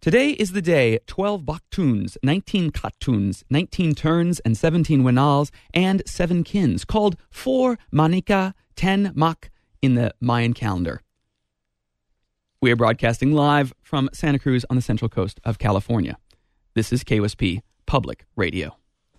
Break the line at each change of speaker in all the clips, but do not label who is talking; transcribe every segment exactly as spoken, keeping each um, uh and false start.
Today is the day twelve Baktuns, nineteen Katuns, nineteen Turns, and seventeen Winals, and seven Kins, called four Manika, ten Mak in the Mayan calendar. We are broadcasting live from Santa Cruz on the central coast of California. This is K O S P Public Radio.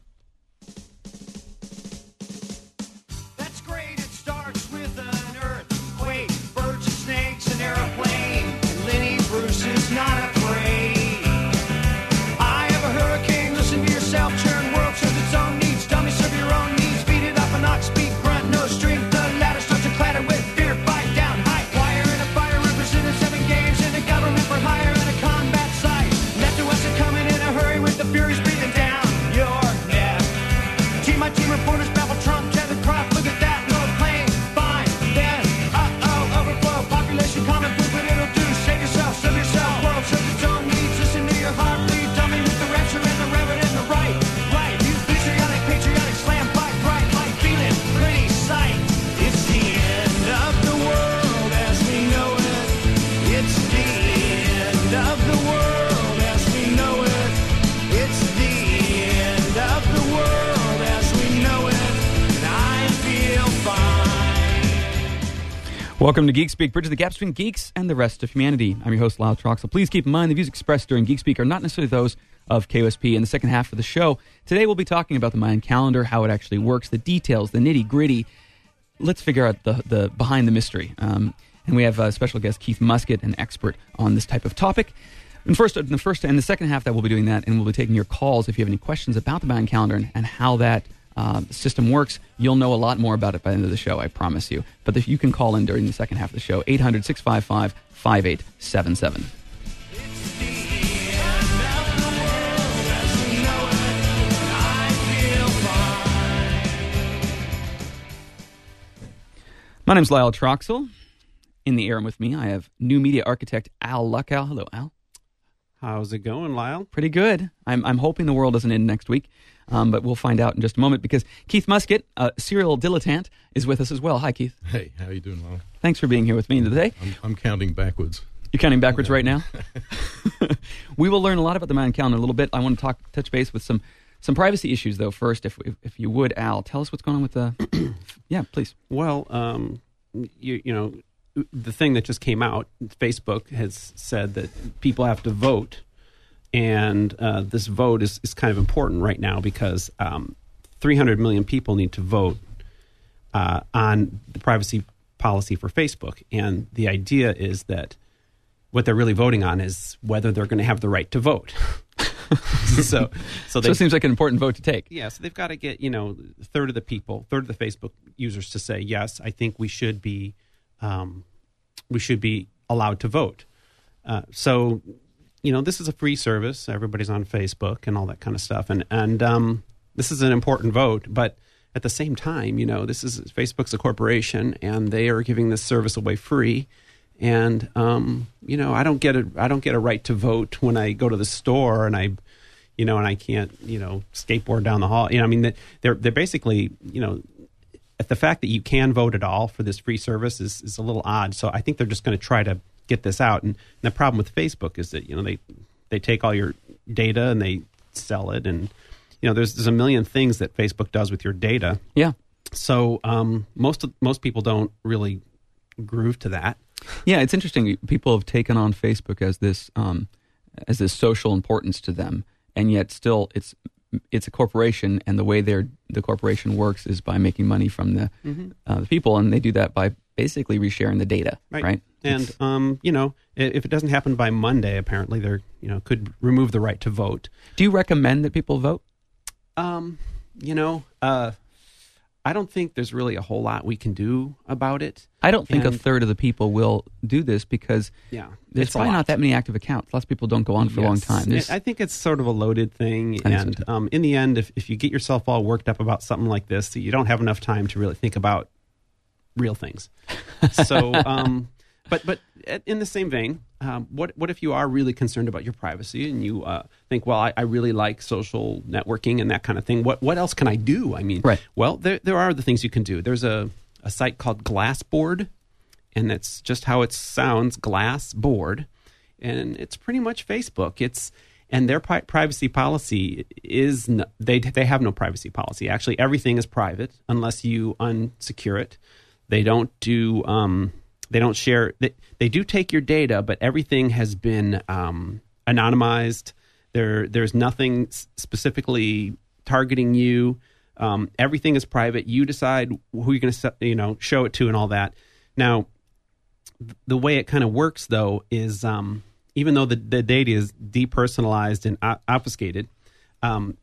That's great. It starts with an earthquake, birds and snakes, an airplane, and Lenny Bruce is not afraid. I have a hurricane. Listen to yourself. Churn world serves its own needs. Dummy serve your own needs. Beat it up an ox, speak grunt, no strength. The ladder starts to clatter with fear. Fight down, high wire and a fire represented seven games in a government for hire and a combat site. Left to us are coming in a hurry with the furies breathing down your neck. Team my team reporters babble Trump, Kevin Croft. Look at that, no plane, fine. Then, uh-oh, overflow, population common food, but it'll do. Save yourself, serve yourself, world serves its own needs. Listen to your heart bleed, dummy with the rapture and the reverend and the right. Right, you patriotic, patriotic, slam, fight, bright, light, feeling, pretty sight. It's the end of the world as we know it. It's the end of the world as we know it. It's the end of the world as we know it. And I feel fine.
Welcome to Geek Speak, bridge the gap between geeks and the rest of humanity. I'm your host, Lyle Troxel. Please keep in mind the views expressed during Geek Speak are not necessarily those of K O S P. In the second half of the show, today we'll be talking about the Mayan calendar, how it actually works, the details, the nitty-gritty. Let's figure out the, the behind the mystery. Um, and we have a special guest, Keith Muscat, an expert on this type of topic. And first, in the first and the second half, that we'll be doing that, and we'll be taking your calls if you have any questions about the Mayan calendar and, and how that uh, system works. You'll know a lot more about it by the end of the show, I promise you. But if you can call in during the second half of the show, eight hundred, six five five, five eight seven seven.
It's the end of the world as we know it. And I feel fine.
My name's Lyle Troxel. In the air with me, I have new media architect Al Luckow. Hello, Al.
How's it going, Lyle?
Pretty good. I'm I'm hoping the world doesn't end next week, um, but we'll find out in just a moment because Keith Muscat, a serial dilettante, is with us as well. Hi, Keith.
Hey, how you doing, Lyle?
Thanks for being here with me today.
I'm, I'm counting backwards.
You're counting backwards right now? We will learn a lot about the Mayan calendar in a little bit. I want to talk, touch base with some, some privacy issues, though, first, if, if if you would, Al. Tell us what's going on with the... yeah, please.
Well, um, you, you know, the thing that just came out, Facebook has said that people have to vote, and uh, this vote is, is kind of important right now because um, three hundred million people need to vote uh, on the privacy policy for Facebook. And the idea is that what they're really voting on is whether they're going to have the right to vote. so, so,
So
they,
it seems like an important vote to take.
yeah, so they've got to get, you know, a third of the people, third of the Facebook users to say, yes, I think we should be, um, we should be allowed to vote. Uh, so, you know, this is a free service. Everybody's on Facebook and all that kind of stuff. And, and um, this is an important vote. But at the same time, you know, this is Facebook's a corporation and they are giving this service away free. And, um, you know, I don't get a, I don't get a right to vote when I go to the store and I, you know, and I can't, you know, skateboard down the hall. You know, I mean, they're, they're basically, you know, the fact that you can vote at all for this free service is, is a little odd. So I think they're just going to try to get this out. And, and the problem with Facebook is that, you know, they, they take all your data and they sell it. And, you know, there's, there's a million things that Facebook does with your data.
Yeah.
So um, most, of, most people don't really groove to that.
Yeah, it's interesting. People have taken on Facebook as this um, as this social importance to them, and yet still it's it's a corporation, and the way their the corporation works is by making money from the,
Mm-hmm.
uh, the people, and they do that by basically resharing the data, right?
Right. And um, you know, i- if it doesn't happen by Monday, apparently they're you know could remove the right to vote.
Do you recommend that people vote?
Um, you know, uh, I don't think there's really a whole lot we can do about it.
I don't think
And-
a third of the people will do this because
Yeah,
there's
it's a
probably
lot.
not that many active accounts. Lots of people don't go on for a long
Yes.
time. There's-
I think it's sort of a loaded thing,
I think so
and
too.
um, in the end, if, if you get yourself all worked up about something like this, you don't have enough time to really think about real things. So, um, but but in the same vein, um, what what if you are really concerned about your privacy and you uh, think, well, I, I really like social networking and that kind of thing. What what else can I do? I mean,
Right.
well, there there are the things you can do. There's a, a site called Glassboard, and that's just how it sounds, Glassboard. and it's pretty much Facebook. It's and their pri- privacy policy is n- they they have no privacy policy. Actually, everything is private unless you unsecure it. They don't do um, they don't share. They, they do take your data, but everything has been um, anonymized. There there's nothing s- specifically targeting you. Um, everything is private. You decide who you're going to you know show it to and all that. Now, th- the way it kind of works though is. Um, Even though the, the data is depersonalized and o- obfuscated, um,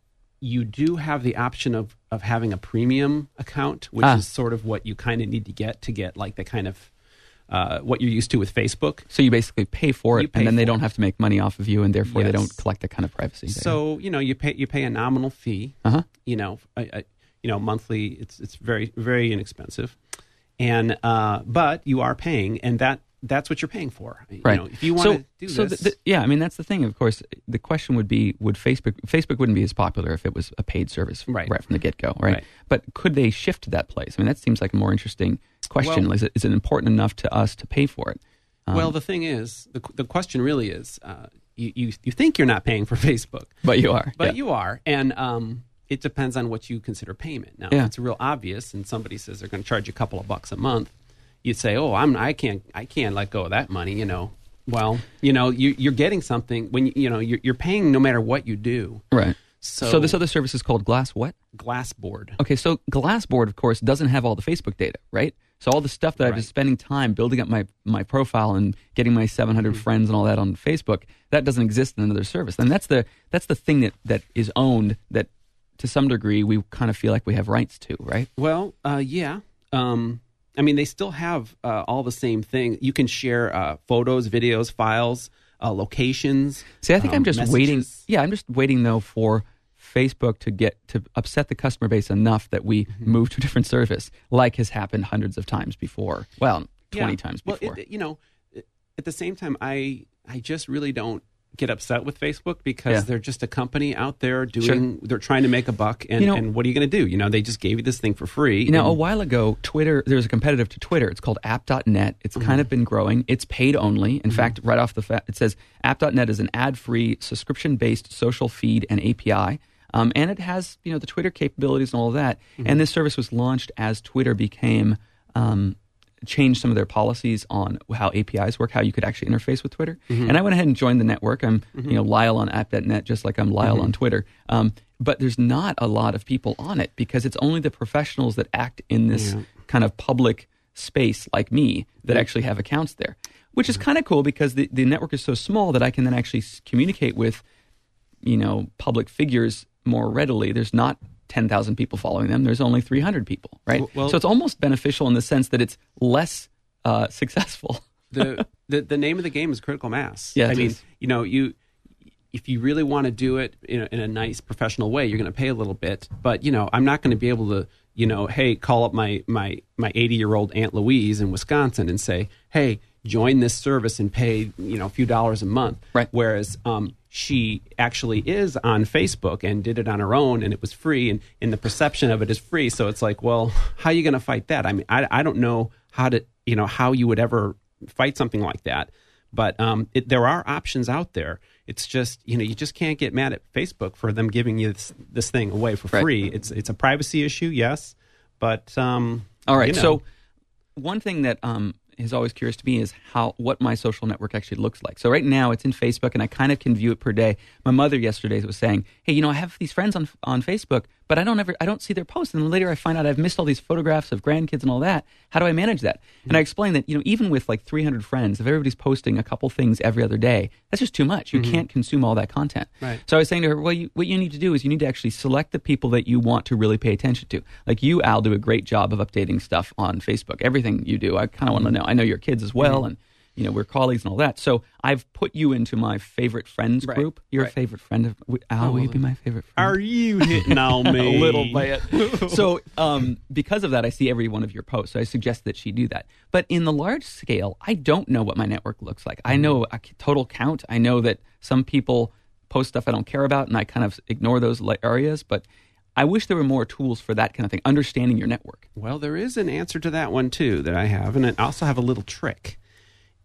you do have the option of, of having a premium account, which
Ah.
is sort of what you kind of need to get to get like the kind of uh, what you're used to with Facebook.
So you basically pay for it,
You pay
and then they
for
don't
it.
have to make money off of you, and therefore they
Yes.
don't collect that kind of privacy data.
So you know you pay you pay a nominal fee.
Uh-huh.
You know, I, I, you know monthly. It's it's very very inexpensive, and uh, but you are paying, and that. That's what you're paying for. You
Right.
know, if you want
so,
to do
so
this.
the, the, yeah, I mean, that's the thing. Of course, the question would be, would Facebook, Facebook wouldn't be as popular if it was a paid service
Right.
right from the get-go, right?
Right.
But could they shift to that place? I mean, that seems like a more interesting question.
Well-
is, it, is it important enough to us to pay for it? Um,
well, the thing is, the, the question really is, uh, you, you you think you're not paying for Facebook,
but you are.
but
yeah.
you are, and um, it depends on what you consider payment. Now,
Yeah.
if it's real obvious, and somebody says they're going to charge you a couple of bucks a month, you'd say, "Oh, I'm I can't I can't let go of that money." You know, well, you know, you, you're getting something when you, you know you're, you're paying no matter what you do.
Right.
So,
So, this other service is called Glass what?
Glassboard.
Okay, so Glassboard, of course, doesn't have all the Facebook data, right? So all the stuff that I've been
Right.
spending time building up my, my profile and getting my seven hundred
Mm-hmm.
friends and all that on Facebook, that doesn't exist in another service. And that's the that's the thing that, that is owned that, to some degree, we kind of feel like we have rights to, right?
Well, uh, yeah. Um, I mean, they still have uh, all the same thing. You can share uh, photos, videos, files, uh, locations.
See, I think
um,
I'm just
messages.
waiting. Yeah, I'm just waiting though for Facebook to get to upset the customer base enough that we
Mm-hmm.
move to a different service, like has happened hundreds of times before. Well, twenty
Yeah.
times
Well,
before.
it, you know, at the same time, I I just really don't get upset with Facebook because
Yeah.
they're just a company out there doing. They're trying to make a buck, and,
You know-
and what are you going to do? You know, they just gave you this thing for free.
You know, a
and-
while ago, Twitter, there's a competitive to Twitter. It's called app dot net. It's
Mm-hmm.
kind of been growing. It's paid only. In fact, right off the fa- it says app dot net is an ad-free, subscription-based social feed and A P I. Um, and it has, you know, the Twitter capabilities and all of that.
Mm-hmm.
And this service was launched as Twitter became, um, changed some of their policies on how A P Is work, how you could actually interface with Twitter.
Mm-hmm.
And I went ahead and joined the network. I'm, you know, Lyle on app dot net, just like I'm Lyle
Mm-hmm.
on Twitter. Um, but there's not a lot of people on it because it's only the professionals that act in this
Yeah.
kind of public space like me that actually have accounts there, which is kind of cool because the, the network is so small that I can then actually s- communicate with, you know, public figures more readily. There's not ten thousand people following them. There's only three hundred people, right?
Well-
so it's almost beneficial in the sense that it's less uh, successful.
the, the the name of the game is critical mass.
Yeah,
I
it
mean,
is.
you know, you if you really want to do it in a, in a nice professional way, you're going to pay a little bit. But you know, I'm not going to be able to, you know, hey, call up my my my eighty year old Aunt Louise in Wisconsin and say, hey, join this service and pay, you know, a few dollars a month.
Right.
Whereas um, she actually is on Facebook and did it on her own, and it was free, and, and the perception of it is free. So it's like, well, how are you going to fight that? I mean, I I don't know how to, you know, how you would ever fight something like that. But um, it, there are options out there. It's just, you know, you just can't get mad at Facebook for them giving you this, this thing away for
Right.
free. It's it's a privacy issue, yes, but um,
All right.
you know.
So one thing that um, is always curious to me is how what my social network actually looks like. So right now it's in Facebook, and I kind of can view it per day. My mother yesterday was saying, "Hey, you know, I have these friends on on Facebook, but I don't ever I don't see their posts, and then later I find out I've missed all these photographs of grandkids and all that. How do I manage that?" And I explained that, you know, even with like three hundred friends, if everybody's posting a couple things every other day, that's just too much. You can't consume all that content.
Right.
So I was saying to her, well, you, what you need to do is you need to actually select the people that you want to really pay attention to. Like you, Al, do a great job of updating stuff on Facebook. Everything you do, I kind of want to know. I know your kids as well, and you know we're colleagues and all that. So I've put you into my favorite friends
Right.
group. You're a
Right.
favorite friend of Al. Will you be my favorite friend?
Are you hitting on me?
A little bit. So, um, because of that, I see every one of your posts. So I suggest that she do that. But in the large scale, I don't know what my network looks like. I know a c- total count. I know that some people post stuff I don't care about, and I kind of ignore those li- areas. But I wish there were more tools for that kind of thing, understanding your network.
Well, there is an answer to that one too that I have, and I also have a little trick.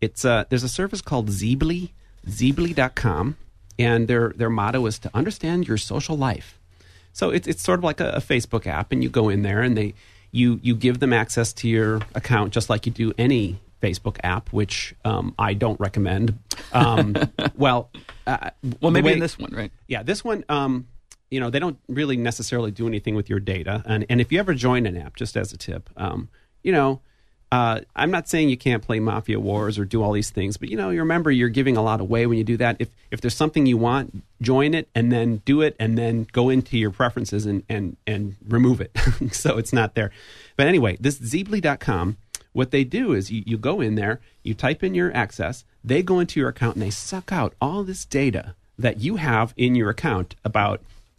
It's uh, there's a service called Zeebly, Zeebly dot com, and their their motto is to understand your social life. So it's it's sort of like a, a Facebook app, and you go in there and they you you give them access to your account just like you do any Facebook app, which um, I don't recommend. Um, well, uh,
Well, maybe
the way-
in this one, right?
Yeah, this one, um, you know, they don't really necessarily do anything with your data. And, and if you ever join an app, just as a tip, um, you know, uh, I'm not saying you can't play Mafia Wars or do all these things, but, you know, you remember you're giving a lot away when you do that. If if there's something you want, join it and then do it and then go into your preferences and, and, and remove it. So it's not there. But anyway, this Zeebly dot com, what they do is you, you go in there, you type in your access, they go into your account and they suck out all this data that you have in your account about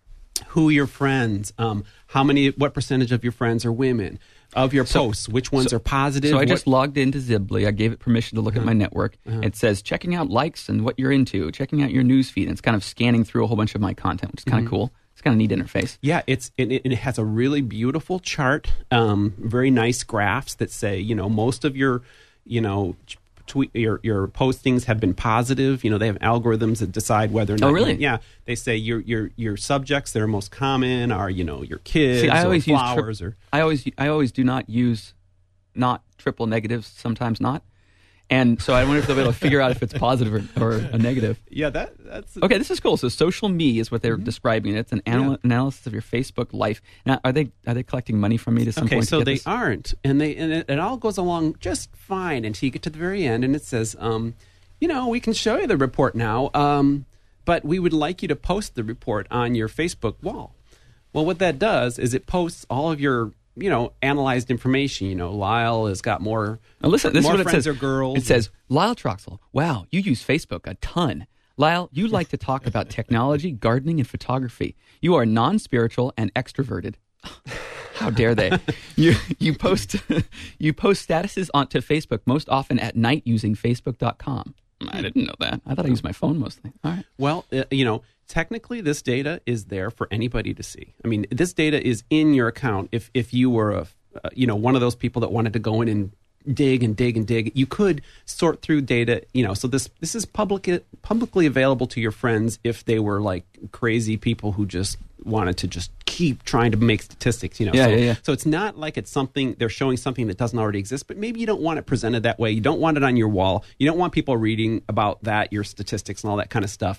who your friends, um, how many, what percentage of your friends are women, of your
So-
posts, which ones
so-
are positive.
So I
what-
just logged into Zibly. I gave it permission to look at my network. It says checking out likes and what you're into, checking out your news feed. And it's kind of scanning through a whole bunch of my content, which is kind of cool. It's kind of neat interface.
Yeah, it's it, it it has a really beautiful chart, um, very nice graphs that say, you know, most of your, you know, tweet your your postings have been positive. You know, they have algorithms that decide whether or not.
Oh, really?
Yeah, they say your your your subjects that are most common are, you know, your kids
See, I
or
always use tri-
flowers or.
I always I always do not use not triple negatives. Sometimes not. And so I wonder if they'll be able to figure out if it's positive or, or a negative.
Yeah, that that's
Okay, this is cool. So social me is what they're describing. It's an anal-
Yeah.
analysis of your Facebook life. Now, are they are they collecting money from me to some
Okay,
point? to
so
get
they
this?
aren't, and they and it, it all goes along just fine until you get to the very end, and it says, um, you know, we can show you the report now, um, but we would like you to post the report on your Facebook wall. Well, what that does is it posts all of your, you know, analyzed information. You know, Lyle has got more.
Now listen, this
more
is what it
friends
says.
or girls.
It says, Lyle Troxel, wow, you use Facebook a ton. Lyle, you like to talk about technology, gardening, and photography. You are non-spiritual and extroverted. How dare they? You you post you post statuses onto Facebook most often at night using Facebook dot com. I didn't know that. I thought I used my phone mostly. All right.
Well, uh, you know, technically this data is there for anybody to see. I mean, this data is in your account. If if you were a, uh, you know, one of those people that wanted to go in and dig and dig and dig, you could sort through data, you know, so this this is public publicly available to your friends if they were like crazy people who just wanted to just keep trying to make statistics, you know.
Yeah,
so,
yeah, yeah.
so it's not like it's something they're showing something that doesn't already exist, but maybe you don't want it presented that way. You don't want it on your wall. You don't want people reading about that, your statistics and all that kind of stuff.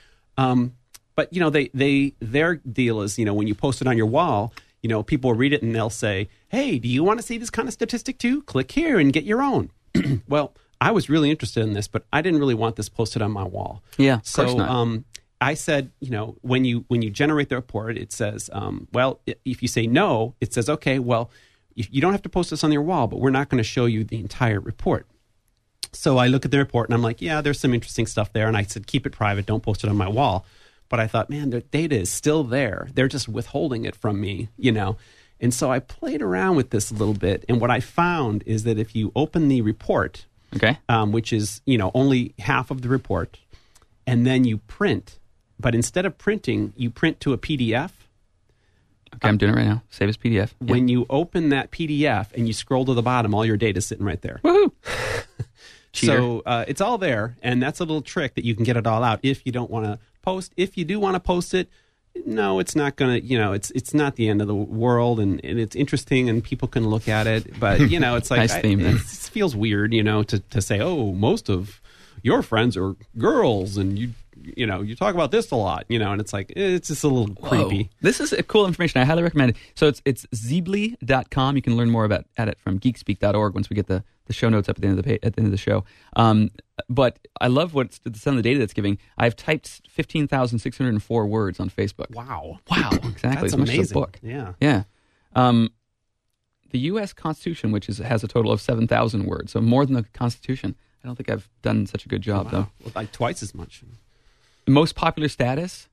Um, but you know, they they their deal is, you know, when you post it on your wall, you know, people will read it and they'll say, "Hey, do you want to see this kind of statistic too? Click here and get your own." Well, I was really interested in this, but I didn't really want this posted on my wall.
Yeah, of
so
course not.
um, I said, you know, when you when you generate the report, it says, um, well, i- if you say no, it says, okay, well, you, you don't have to post this on your wall, but we're not going to show you the entire report. So I look at the report and I'm like, yeah, there's some interesting stuff there. And I said, keep it private, don't post it on my wall. But I thought, man, the data is still there. They're just withholding it from me, you know. And so I played around with this a little bit. And what I found is that if you open the report,
Okay.
um, which is, you know, only half of the report, and then you print, but instead of printing, you print to a P D F.
Okay, I'm doing it right now. Save as P D F. Yeah.
When you open that P D F and you scroll to the bottom, all your data is sitting right there.
Woohoo! Cheater.
So uh, it's all there, and that's a little trick that you can get it all out if you don't want to post. If you do want to post it, no, it's not going to, you know, it's it's not the end of the world, and, and it's interesting, and people can look at it. But, you know, it's like,
Nice
I-
theme, then.
it feels weird, you know, to, to say, oh, most of your friends are girls, and you, you know, you talk about this a lot, you know, and it's like, it's just a little
Whoa.
creepy.
This is a cool information. I highly recommend it. So it's it's zeebly dot com. You can learn more about at it from geekspeak dot org once we get the, the show notes up at the end of the page, at the end of the show. Um, but I love what some of the data that's giving. I've typed fifteen thousand six hundred four words on Facebook.
Wow.
Wow, exactly.
That's
as much as a
amazing.
book.
Yeah.
Yeah. Um, the U S Constitution, which is has a total of seven thousand words, so more than the Constitution. I don't think I've done such a good job,
Wow.
though.
Well, like twice as much.
Most popular status,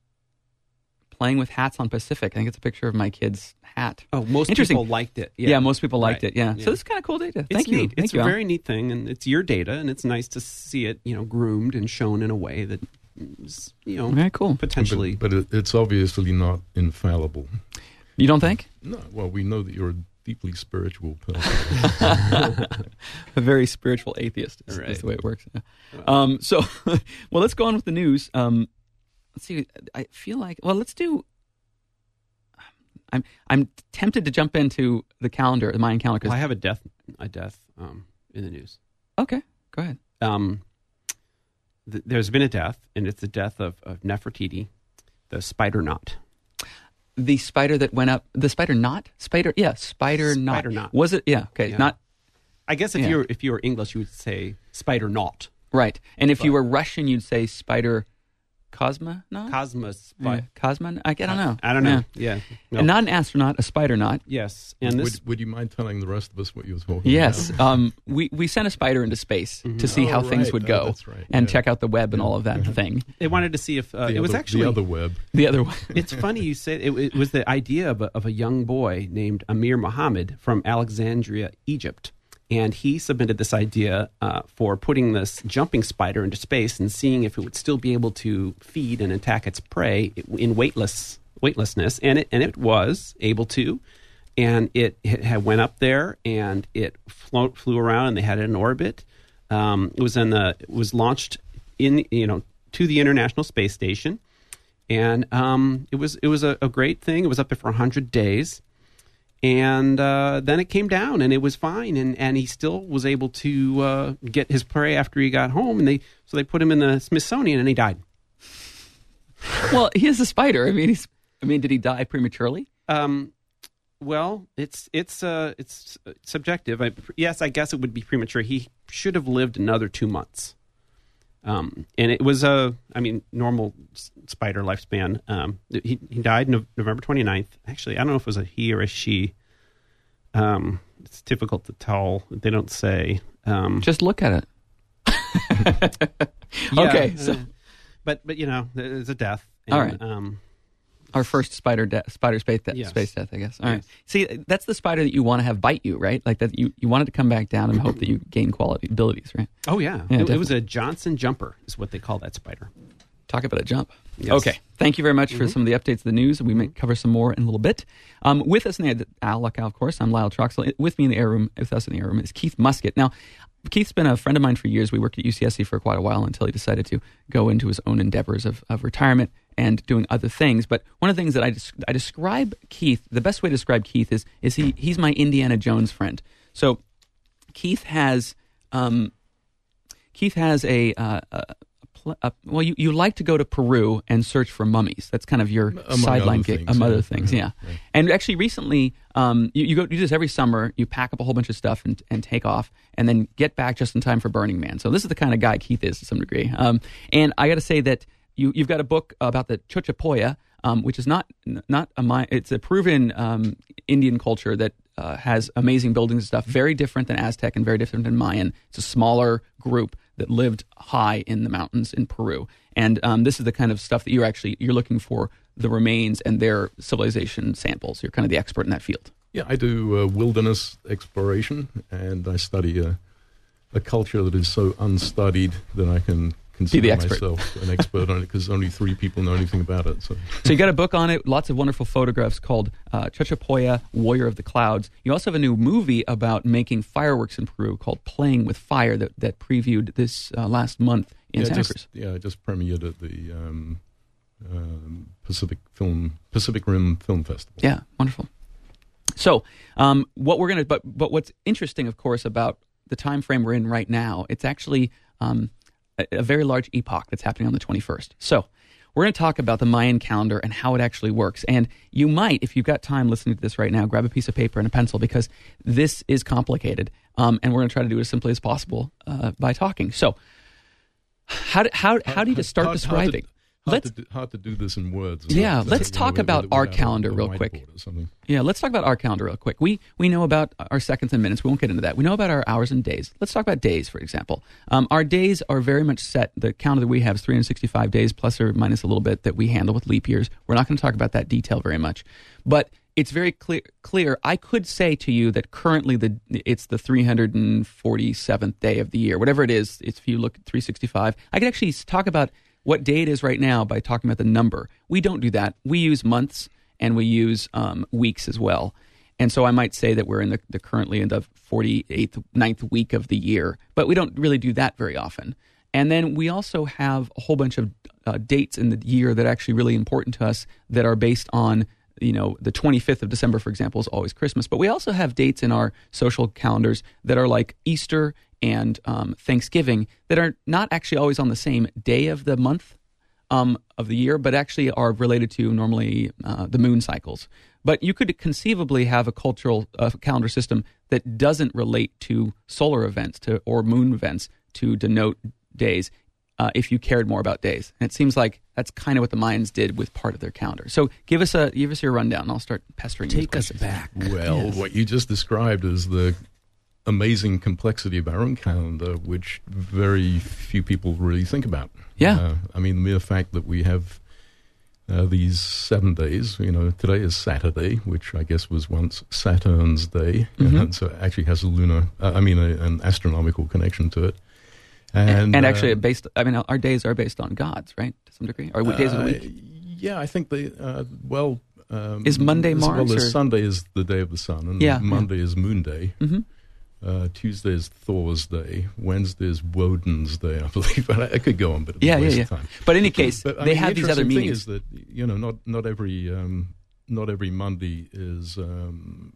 playing with hats on Pacific. I think it's a picture of my kid's hat.
Oh, most
Interesting.
people liked it.
Yeah, most people liked
Right.
it. Yeah.
Yeah.
So this is kind of cool data.
It's
Thank you.
neat.
Thank
It's
you,
a
Al.
very neat thing, and it's your data, and it's nice to see it, you know, groomed and shown in a way that is, you know,
Very cool.
potentially.
But, but it, it's obviously not infallible.
You don't think?
No, well, we know that you're deeply spiritual person.
A very spiritual atheist is,
Right.
is the way it works. Yeah. Um, so, well, let's go on with the news. Um, let's see. I feel like, well, let's do. I'm I'm tempted to jump into the calendar, the Mayan calendar. 'cause-
Well, I have a death, a death um, in the news.
okay, go ahead.
Um, th- there's been a death, and it's the death of, of Nefertiti, the spider knot.
The spider that went up, the spider knot, spider, yeah, spider knot.
Spider knot.
Was it? Yeah, okay,
Yeah.
not
I guess if
Yeah.
you're if you were English, you would say spider knot.
right. And if you
But-
were Russian, you'd say spider Cosma knot.
Cosmos.
Yeah, Cosma. I, I don't know.
I don't know.
Yeah.
Yeah. No.
And not an astronaut, a spider knot.
yes. And this.
would, would you mind telling the rest of us what you were talking
Yes,
about?
um, we we sent a spider into space to see
Oh,
how things
right.
would
Oh,
go
that's right.
and
Yeah.
check out the web and all of that thing.
They wanted to see if uh,
The
it was
other-
actually
the other web.
The other one.
It's funny you said it, it was the idea of a, of a young boy named Amir Muhammad from Alexandria, Egypt. And he submitted this idea uh, for putting this jumping spider into space and seeing if it would still be able to feed and attack its prey in weightless weightlessness. And it and it was able to. And it, it had went up there and it float, flew around and they had it in orbit. Um, it was in the it was launched in you know to the International Space Station. And um, it was it was a, a great thing. It was up there for one hundred days. And uh, then it came down, and it was fine. And, and he still was able to uh, get his prey after he got home. And they so they put him in the Smithsonian, and he died.
Well, he is a spider. I mean, he's. I mean, did he die prematurely?
Um, well, it's it's uh, it's subjective. I, yes, I guess it would be premature. He should have lived another two months. Um, and it was a, I mean, normal s- spider lifespan. Um, he he died no, November twenty-ninth. Actually, I don't know if it was a he or a she. Um, it's difficult to tell. They don't say. Um,
Just look at it.
yeah,
okay, so
uh, but but you know, there's a death. And,
All right.
Um,
our first spider de- spider space death,
Yes.
space death, I guess. All right.
Yes.
See, that's the spider that you want to have bite you, right? Like that you you want it to come back down and hope that you gain quality abilities, right?
oh yeah,
Yeah,
it, it was a Johnson jumper, is what they call that spider.
Talk about a jump.
Yes. Mm-hmm.
Okay. Thank you very much for some of the updates of the news. We may cover some more in a little bit. Um, with us in the Al Luckow, of course, I'm Lyle Troxel. With me in the air room, with us in the air room is Keith Musket. Now, Keith's been a friend of mine for years. We worked at U C S C for quite a while until he decided to go into his own endeavors of, of retirement and doing other things. But one of the things that I, des- I describe Keith, the best way to describe Keith is is he he's my Indiana Jones friend. So Keith has um, Keith has a, uh, a, pl- a well, you, you like to go to Peru and search for mummies. That's kind of your
Among
sideline
other
gig,
things,
among
yeah.
other things, yeah.
Yeah.
And actually, recently, um, you, you go you do this every summer. You pack up a whole bunch of stuff and, and take off, and then get back just in time for Burning Man. So this is the kind of guy Keith is to some degree. Um, and I got to say that you you've got a book about the Chachapoya, um, which is not not a Mi- it's a Peruvian um, Indian culture that uh, has amazing buildings and stuff. Very different than Aztec and very different than Mayan. It's a smaller group that lived high in the mountains in Peru. And um, this is the kind of stuff that you're actually you're looking for the remains and their civilization samples. You're kind of the expert in that field.
Yeah, I do uh, wilderness exploration, and I study a, a culture that is so unstudied that I can consider
the expert.
myself an expert on it because only three people know anything about it. So,
So you got a book on it, lots of wonderful photographs called uh, Chachapoya, Warrior of the Clouds. You also have a new movie about making fireworks in Peru called Playing with Fire that, that previewed this uh, last month in
yeah,
Santa
just,
Cruz.
yeah, I just premiered at the um, um, Pacific Film Pacific Rim Film Festival.
Yeah, wonderful. So, um, what we're gonna, but but what's interesting, of course, about the time frame we're in right now, it's actually um, a, a very large epoch that's happening on the twenty-first. So, we're going to talk about the Mayan calendar and how it actually works. And you might, if you've got time listening to this right now, grab a piece of paper and a pencil because this is complicated, um, and we're going to try to do it as simply as possible uh, by talking. So, how do, how how do you just start
Hard-
describing?
Hard
Let's
to, do, hard to do this in words.
Yeah,
Not-
let's
you know,
talk
with-
about
with-
our
without a-
calendar
a
real quick.
whiteboard or something.
Yeah, let's talk about our calendar real quick. We we know about our seconds and minutes. We won't get into that. We know about our hours and days. Let's talk about days, for example. Um, our days are very much set. The calendar that we have is three hundred sixty-five days, plus or minus a little bit that we handle with leap years. We're not going to talk about that detail very much. But it's very clear. Clear. I could say to you that currently the it's the three hundred forty-seventh day of the year. Whatever it is, it's, if you look at three sixty-five. I could actually talk about what day it is right now by talking about the number. We don't do that. We use months and we use um, weeks as well. And so I might say that we're in the, the currently in the forty-eighth, ninth week of the year, but we don't really do that very often. And then we also have a whole bunch of uh, dates in the year that are actually really important to us that are based on, you know, the twenty-fifth of December, for example, is always Christmas. But we also have dates in our social calendars that are like Easter and um, Thanksgiving that are not actually always on the same day of the month um, of the year, but actually are related to normally uh, the moon cycles. But you could conceivably have a cultural uh, calendar system that doesn't relate to solar events to or moon events to denote days uh, if you cared more about days. And it seems like that's kind of what the Mayans did with part of their calendar. So give us a give us your rundown. I'll start pestering you.
Take us back.
Well,
Yes.
what you just described is the amazing complexity of our own calendar, which very few people really think about.
Yeah.
Uh, I mean, the mere fact that we have uh, these seven days, you know, today is Saturday, which I guess was once Saturn's day,
Mhm.
and so it actually has a lunar, uh, I mean, a, an astronomical connection to it.
And, and actually,
uh,
based. I mean, our days are based on gods, right? To some degree, or days of the
uh,
week.
Yeah, I think they, uh, well... Um,
Is Monday
as
Mars,
Well, as
or-
Sunday is the day of the sun, and
Yeah,
Monday is Moon Day.
Mm-hmm.
Uh, Tuesday is Thor's Day. Wednesday is Woden's Day, I believe. But I, I could go on, but it's
Yeah,
a
yeah,
waste
yeah.
of time.
But in any case,
But, I
they
mean,
have
the
these other
interesting thing
meanings.
is that, you know, not not every um, not every Monday is um,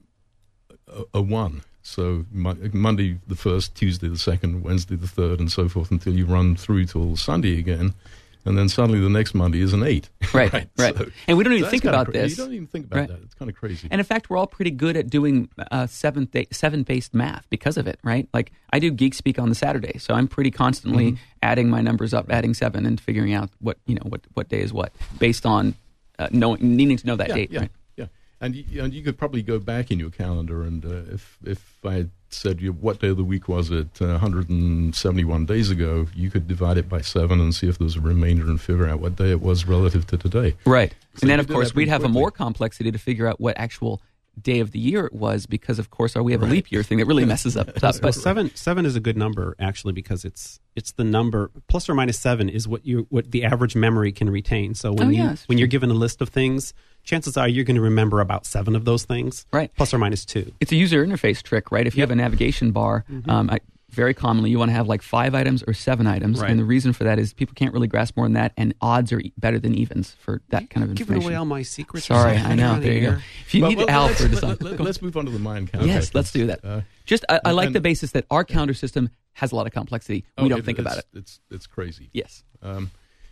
a, a one. So Mo- Monday the first, Tuesday the second, Wednesday the third, and so forth until you run through till Sunday again. And then suddenly the next Monday is an eight.
Right, right.
So
And we don't even
that's
think
kinda
about
cra-
this.
You don't even think about
Right.
that. It's kind of crazy.
And in fact, we're all pretty good at doing uh, seventh day, seven-based math because of it, right? Like I do Geek Speak on the Saturday, so I'm pretty constantly
Mhm.
adding my numbers up, adding seven, and figuring out what you know what, what day is what based on uh, knowing needing to know that
yeah,
date,
yeah,
right?
yeah. And you, and you could probably go back in your calendar, and uh, if if I had said you what day of the week was it uh, one hundred seventy-one days ago, you could divide it by seven and see if there's a remainder and figure out what day it was relative to today.
Right.
So
and then,
you
of
do
course,
that
we'd
pretty
have a
quickly.
more complexity to figure out what actual day of the year it was because, of course, our, we have a
Right.
leap year thing that really messes up stuff.
Well,
But
seven seven is a good number actually because it's it's the number plus or minus seven is what you what the average memory can retain. So when
Oh,
you
yeah, that's
when
true.
you're given a list of things, chances are you're going to remember about seven of those things,
Right.
plus or minus two.
it's a user interface trick, right? If you
Yep.
have a navigation bar, um, I, very commonly you want to have like five items or seven items.
Right.
And the reason for that is people can't really grasp more than that, and odds are e- better than evens for that kind of
Giving
information.
away all my secrets.
Sorry,
or something.
I know.
Get
There you
outta
go.
here.
If you
Well,
need
well,
Al
let's,
for
let,
design.
let, let's move on to the Mayan calendar.
Yes, let's do that.
Uh,
Just, I, I like
and-
the basis that our calendar system has a lot of complexity. We
oh,
don't
it-
think about it.
it's, It's it's crazy.
Yes.
Um,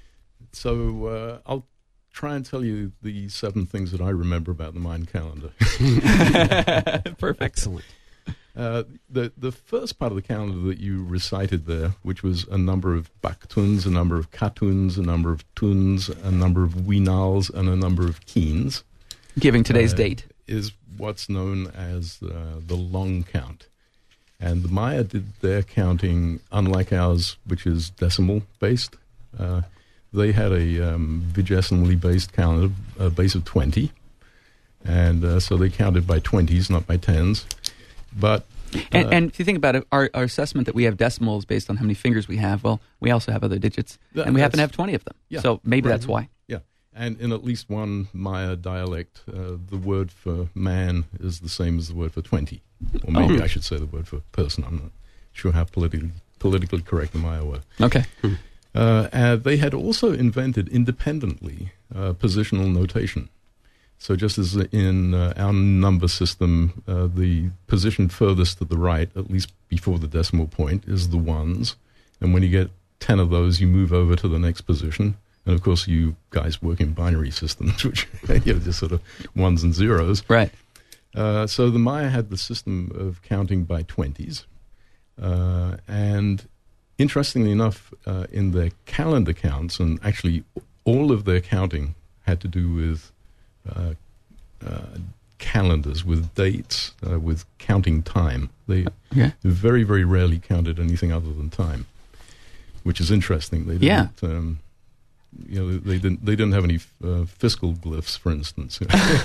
so uh, I'll try and tell you the seven things that I remember about the Mayan calendar.
Perfect.
Excellent.
Uh, the the first part of the calendar that you recited there, which was a number of baktuns, a number of katuns, a number of tuns, a number of winals, and a number of keens,
Giving today's
uh,
date.
is what's known as uh, the long count. And the Maya did their counting, unlike ours, which is decimal based. Uh, they had a um, vigesimally based calendar, a base of twenty, and uh, so they counted by twenties, not by tens. But
And,
uh,
and if you think about it, our, our assessment that we have decimals based on how many fingers we have, well, we also have other digits,
That-
and we happen to
that's-
have twenty of them.
yeah,
So maybe
right.
that's why.
yeah, and in at least one Maya dialect, uh, the word for man is the same as the word for twenty, or maybe
Oh.
I should say the word for person. I'm not sure how politically politically correct the Maya were.
Okay.
Uh, and they had also invented independently uh, positional notation. So just as in uh, our number system, uh, the position furthest to the right, at least before the decimal point, is the ones. And when you get ten of those, you move over to the next position. And of course, you guys work in binary systems, which you know, just sort of ones and zeros.
Right.
Uh, so the Maya had the system of counting by twenties. Uh, and interestingly enough, uh, in their calendar counts, and actually all of their counting had to do with uh, uh, calendars, with dates, uh, with counting time. They
Okay.
very, very rarely counted anything other than time, which is interesting. They
Yeah.
didn't, um, you know, they didn't. They didn't have any uh, fiscal glyphs, for instance.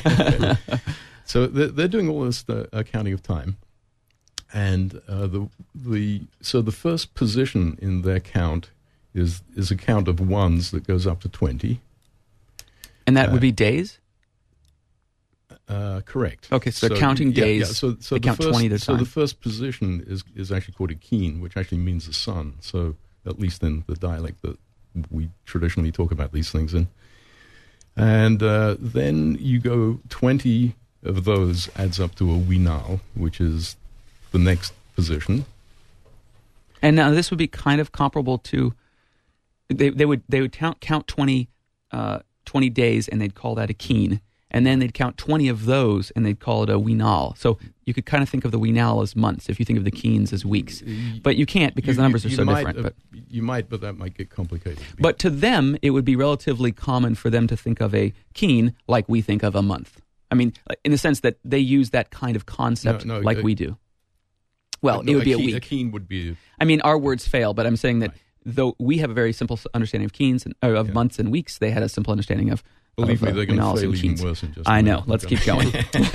So they're, they're doing all this uh, accounting of time, and uh, the the so the first position in their count is is a count of ones that goes up to twenty.
And that
Uh,
would be days?
Uh, correct.
Okay, so they're counting
yeah,
days.
Yeah, so so
they
the
count
first,
twenty at a
So
time.
the first position is is actually called a keen, which actually means the sun. So at least in the dialect that we traditionally talk about these things in. And uh, then you go twenty of those adds up to a winal, which is the next position.
And now this would be kind of comparable to they they would they would count count twenty, uh, twenty days, and they'd call that a keen. And then they'd count twenty of those, and they'd call it a winal. So you could kind of think of the winal as months, if you think of the keens as weeks. But you can't because
You-
the numbers
you-
are
you
so
might,
different.
uh,
But
you might, but that might get complicated.
but to them, it would be relatively common for them to think of a keen like we think of a month. I mean, in the sense that they use that kind of concept
No, no,
like
uh,
we do. Well,
No,
it would be a
keen,
week.
A keen would be
I mean, our words fail, but I'm saying that
Right.
though we have a very simple s- understanding of keens and or of
Yeah.
months and weeks, they had a simple understanding of.
Believe
of,
me,
uh,
they're going to
winals
fail
and
even
keens.
worse in just a
I know.
minute.
Let's keep going.